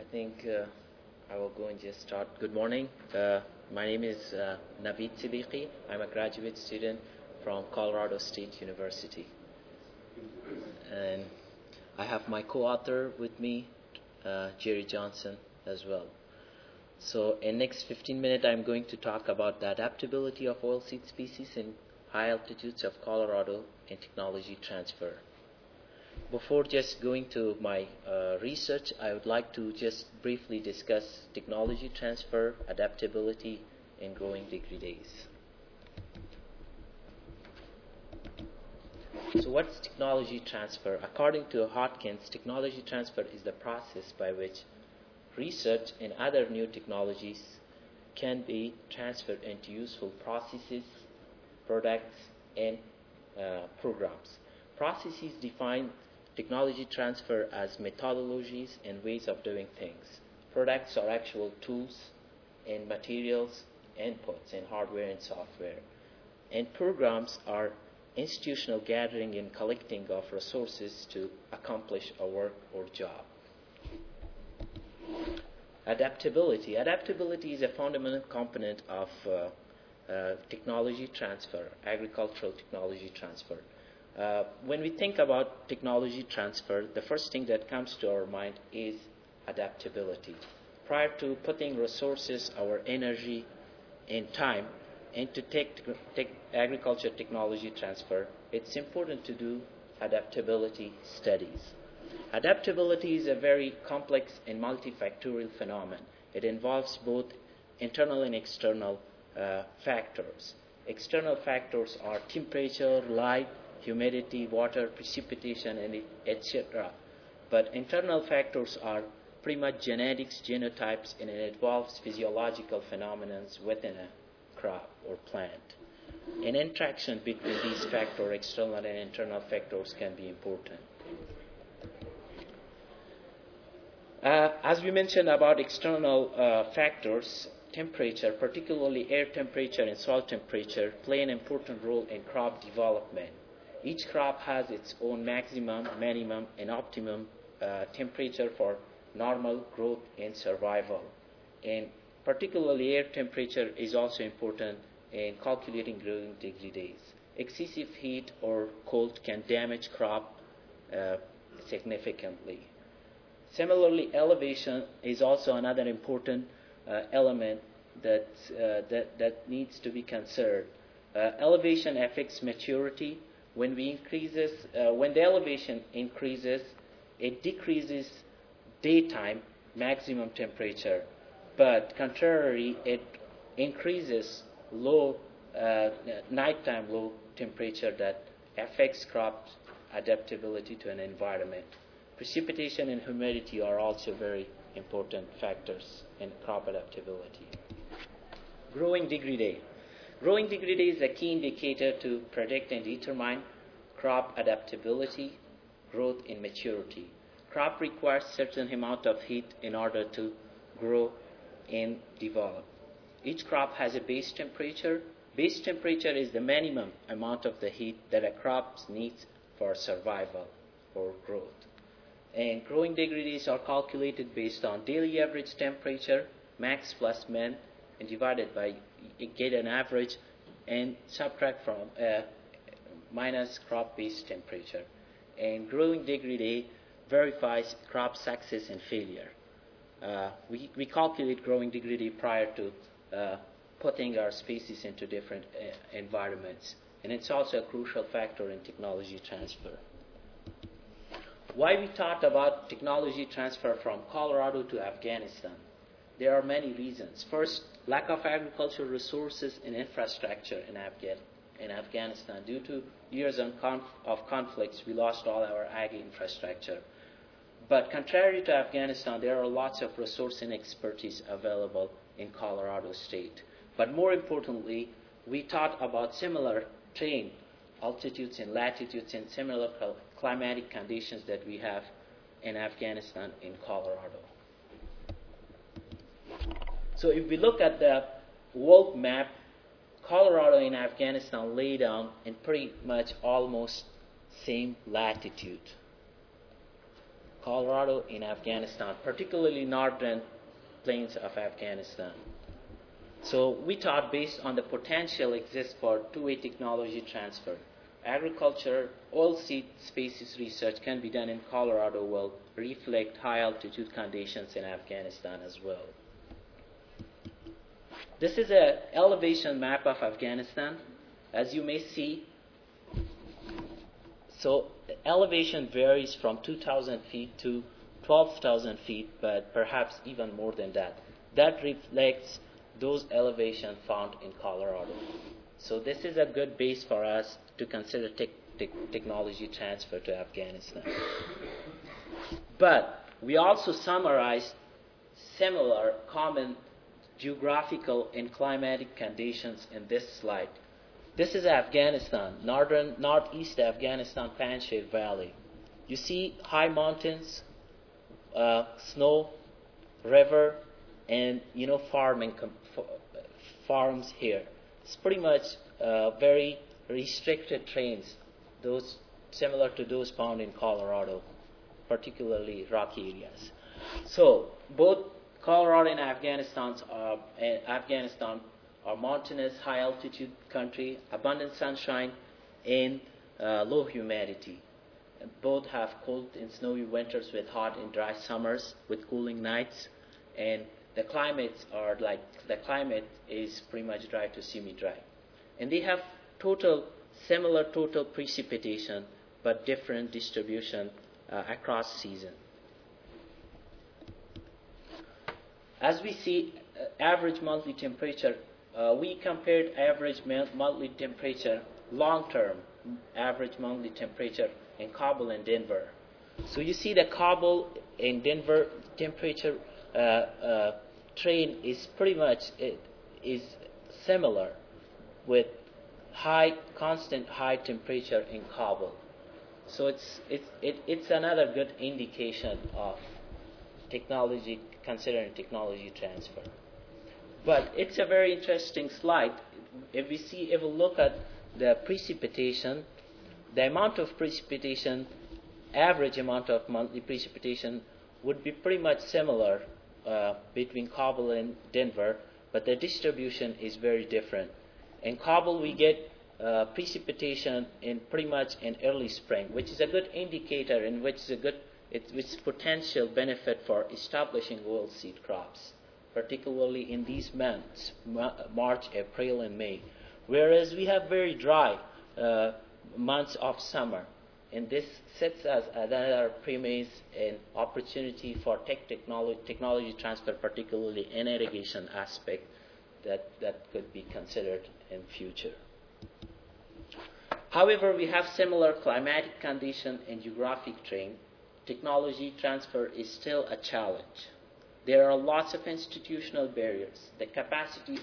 think I will go and just start. Good morning. My name is Naveed Siddiqui. I'm a graduate student from Colorado State University. And I have my co-author with me, Jerry Johnson, as well. So in next 15 minutes, I'm going to talk about the adaptability of oilseed species in high altitudes of Colorado and technology transfer. Before just going to my research, I would like to just briefly discuss technology transfer, adaptability, and growing degree days. So what's technology transfer? According to Hodgkins, technology transfer is the process by which research and other new technologies can be transferred into useful processes, products, and programs. Processes define technology transfer as methodologies and ways of doing things. Products are actual tools and materials, inputs in hardware and software. And programs are institutional gathering and collecting of resources to accomplish a work or job. Adaptability. Adaptability is a fundamental component of technology transfer, agricultural technology transfer. When we think about technology transfer, the first thing that comes to our mind is adaptability. Prior to putting resources, our energy, and time into agriculture technology transfer, it's important to do adaptability studies. Adaptability is a very complex and multifactorial phenomenon. It involves both internal and external factors. External factors are temperature, light, humidity, water, precipitation, and etc. But internal factors are pretty much genetics, genotypes, and it involves physiological phenomena within a crop or plant. An interaction between these factors, external and internal factors, can be important. As we mentioned about external factors, temperature, particularly air temperature and soil temperature, play an important role in crop development. Each crop has its own maximum, minimum, and optimum temperature for normal growth and survival. And particularly air temperature is also important in calculating growing degree days. Excessive heat or cold can damage crop significantly. Similarly, elevation is also another important element that needs to be considered. Elevation affects maturity. When the elevation increases, it decreases daytime maximum temperature, but contrary, it increases nighttime low temperature that affects crop adaptability to an environment. Precipitation and humidity are also very important factors in crop adaptability. Growing degree day. Growing degree day is a key indicator to predict and determine crop adaptability, growth, and maturity. Crop requires certain amount of heat in order to grow and develop. Each crop has a base temperature. Base temperature is the minimum amount of the heat that a crop needs for survival or growth. And growing degree days are calculated based on daily average temperature, max plus min, and divided by, get an average, and subtract from minus crop base temperature. And growing degree day verifies crop success and failure. We calculate growing degree day prior to putting our species into different environments. And it's also a crucial factor in technology transfer. Why we talked about technology transfer from Colorado to Afghanistan? There are many reasons. First, lack of agricultural resources and infrastructure in Afghanistan. Due to years of conflicts, we lost all our ag infrastructure. But contrary to Afghanistan, there are lots of resource and expertise available in Colorado State. But more importantly, we thought about similar terrain, altitudes and latitudes, and similar climatic conditions that we have in Afghanistan in Colorado. So if we look at the world map, Colorado and Afghanistan lay down in pretty much almost same latitude. Colorado, in Afghanistan, particularly northern plains of Afghanistan. So we thought, based on the potential exists for two-way technology transfer, agriculture, oilseed species research can be done in Colorado will reflect high altitude conditions in Afghanistan as well. This is an elevation map of Afghanistan. As you may see, so elevation varies from 2,000 feet to 12,000 feet, but perhaps even more than that. That reflects those elevations found in Colorado. So this is a good base for us to consider technology transfer to Afghanistan. But we also summarized similar common geographical and climatic conditions in this slide. This is Afghanistan, northeast Afghanistan Panjshir Valley. You see high mountains, snow, river, and farms here. It's pretty much very restricted terrains, those similar to those found in Colorado, particularly rocky areas. So both Colorado and Afghanistan are mountainous, high altitude country, abundant sunshine, and low humidity. Both have cold and snowy winters with hot and dry summers with cooling nights, and the climate is pretty much dry to semi-dry. And they have similar total precipitation, but different distribution across season. As we see average monthly temperature, we compared average monthly temperature, long-term average monthly temperature in Kabul and Denver. So you see the Kabul and Denver temperature trend is pretty much is similar, with constant high temperature in Kabul. So it's another good indication of technology, considering technology transfer. But it's a very interesting slide. If we look at the precipitation, the amount of precipitation, average amount of monthly precipitation would be pretty much similar between Kabul and Denver, but the distribution is very different. In Kabul, we get precipitation in pretty much in early spring, which is a good indicator in which it's potential benefit for establishing oilseed crops, particularly in these months, March, April, and May. Whereas we have very dry months of summer, and this sets as another premise and opportunity for technology transfer, particularly in irrigation aspect, that could be considered in future. However, we have similar climatic condition and geographic terrain. Technology transfer is still a challenge. There are lots of institutional barriers. The capacity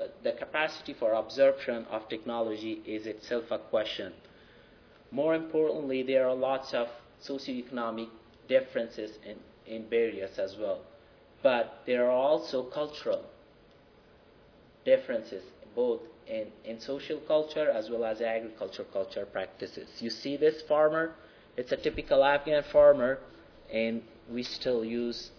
for absorption of technology is itself a question. More importantly, there are lots of socioeconomic differences in barriers as well. But there are also cultural differences, both in social culture as well as agriculture culture practices. You see this farmer, it's a typical Afghan farmer, and we still use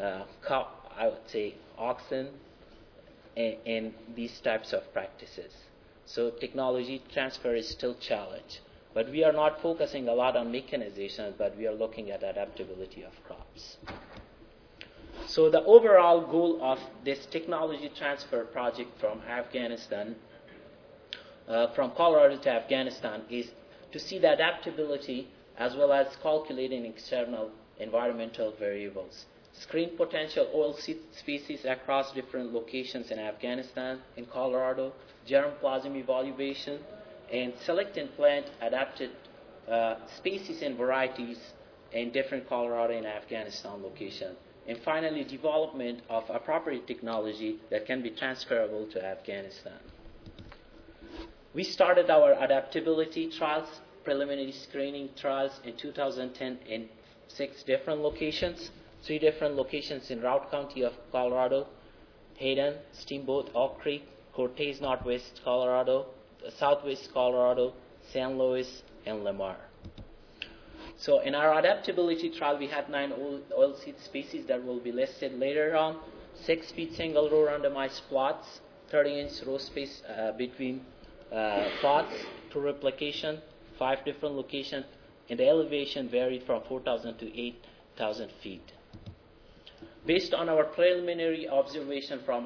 oxen and these types of practices. So technology transfer is still a challenge. But we are not focusing a lot on mechanization, but we are looking at adaptability of crops. So the overall goal of this technology transfer project from Afghanistan, from Colorado to Afghanistan, is to see the adaptability as well as calculating external environmental variables. Screen potential oilseed species across different locations in Afghanistan, in Colorado, germplasm evaluation, and select and plant adapted species and varieties in different Colorado and Afghanistan locations. And finally, development of appropriate technology that can be transferable to Afghanistan. We started our adaptability trials, preliminary screening trials in 2010 in 6 different locations. 3 different locations in Routt County of Colorado, Hayden, Steamboat, Oak Creek, Cortez, Northwest Colorado, Southwest Colorado, San Luis, and Lamar. So in our adaptability trial, we had 9 oilseed species that will be listed later on. 6 feet single row randomized plots, 30-inch row space between plots to replication, 5 different locations, and the elevation varied from 4,000 to 8,000 feet. Based on our preliminary observation from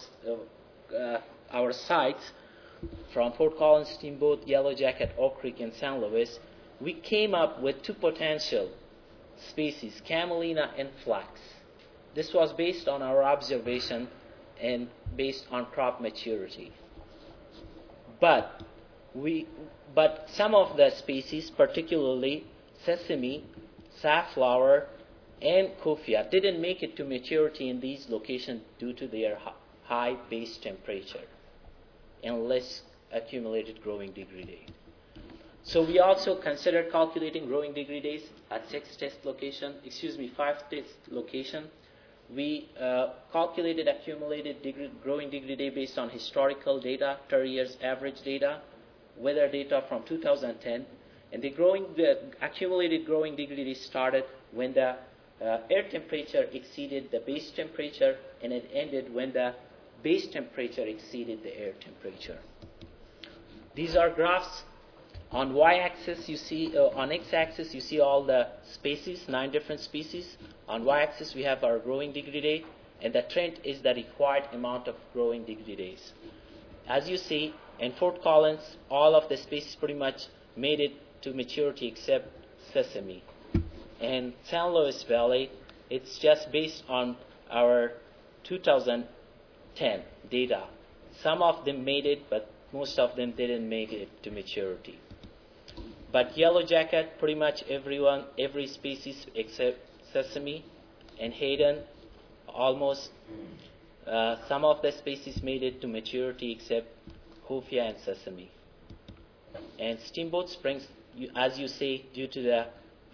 our sites, from Fort Collins, Steamboat, Yellow Jacket, Oak Creek, and San Luis, we came up with 2 potential species, camelina and flax. This was based on our observation and based on crop maturity. But some of the species, particularly sesame, safflower, and coffea, didn't make it to maturity in these locations due to their high base temperature and less accumulated growing degree days. So we also considered calculating growing degree days at 5 test locations. We calculated accumulated growing degree day based on historical data, 30 years average data, weather data from 2010, and the accumulated growing degree day started when the air temperature exceeded the base temperature, and it ended when the base temperature exceeded the air temperature. These are graphs. On y-axis, you see, on x-axis, you see all the species, 9 different species. On y-axis, we have our growing degree day, and the trend is the required amount of growing degree days. As you see, in Fort Collins, all of the species pretty much made it to maturity except sesame. In San Luis Valley, it's just based on our 2010 data. Some of them made it, but most of them didn't make it to maturity. But yellow jacket, pretty much every species except sesame, and Hayden, almost some of the species made it to maturity except coffea and sesame. And Steamboat Springs, as you see, due to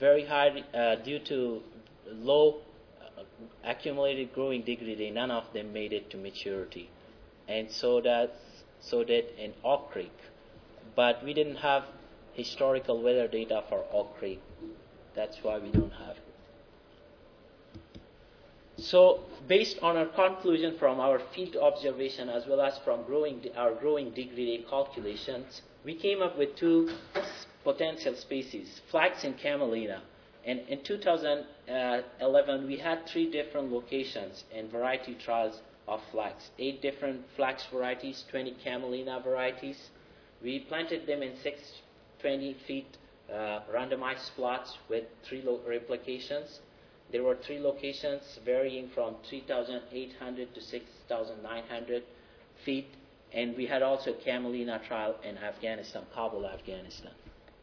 low accumulated growing degree day, none of them made it to maturity, and so did in Oak Creek. But we didn't have historical weather data for Oak Creek. That's why we don't have it. So, based on our conclusion from our field observation as well as from our growing degree day calculations, we came up with 2 potential species, flax and camelina. And in 2011, we had 3 different locations in variety trials of flax, 8 different flax varieties, 20 camelina varieties. We planted them in 20 feet randomized plots with 3 replications. There were 3 locations varying from 3,800 to 6,900 feet. And we had also a camelina trial in Afghanistan, Kabul, Afghanistan.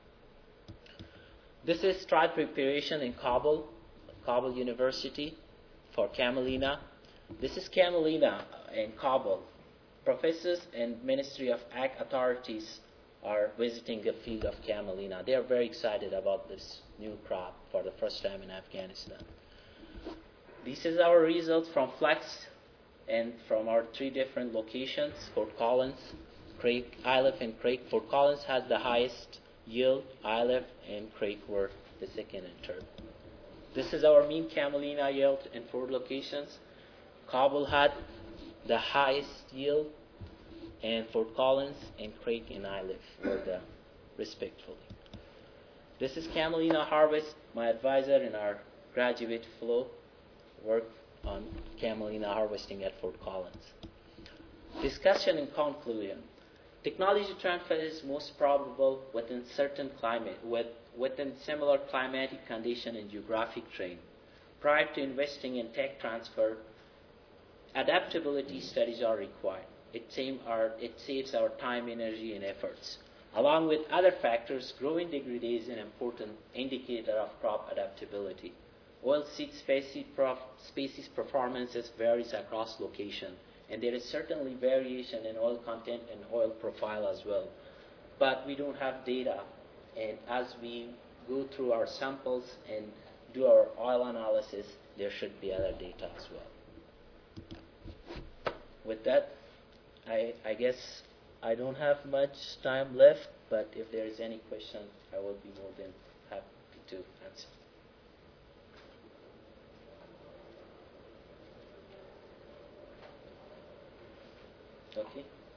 This is trial preparation in Kabul University for camelina. This is camelina in Kabul. Professors and Ministry of Ag authorities are visiting the field of camelina. They are very excited about this new crop for the first time in Afghanistan. This is our results from flax and from our 3 different locations, Fort Collins, Craik, Iliff, and Craik. Fort Collins has the highest yield, Iliff and Craik were the second and third. This is our mean camelina yield in 4 locations. Kabul had the highest yield, and Fort Collins and Craik and Iliff were the respectively. This is camelina harvest. My advisor in our graduate flow worked on camelina harvesting at Fort Collins. Discussion and conclusion. Technology transfer is most probable within certain climate, within similar climatic condition and geographic terrain. Prior to investing in tech transfer, adaptability studies are required. It saves our time, energy, and efforts. Along with other factors, growing degree day is an important indicator of crop adaptability. Oilseed species performances varies across location, and there is certainly variation in oil content and oil profile as well. But we don't have data, and as we go through our samples and do our oil analysis, there should be other data as well. With that, I guess I don't have much time left, but if there is any question, I will be more than happy to answer. Okay.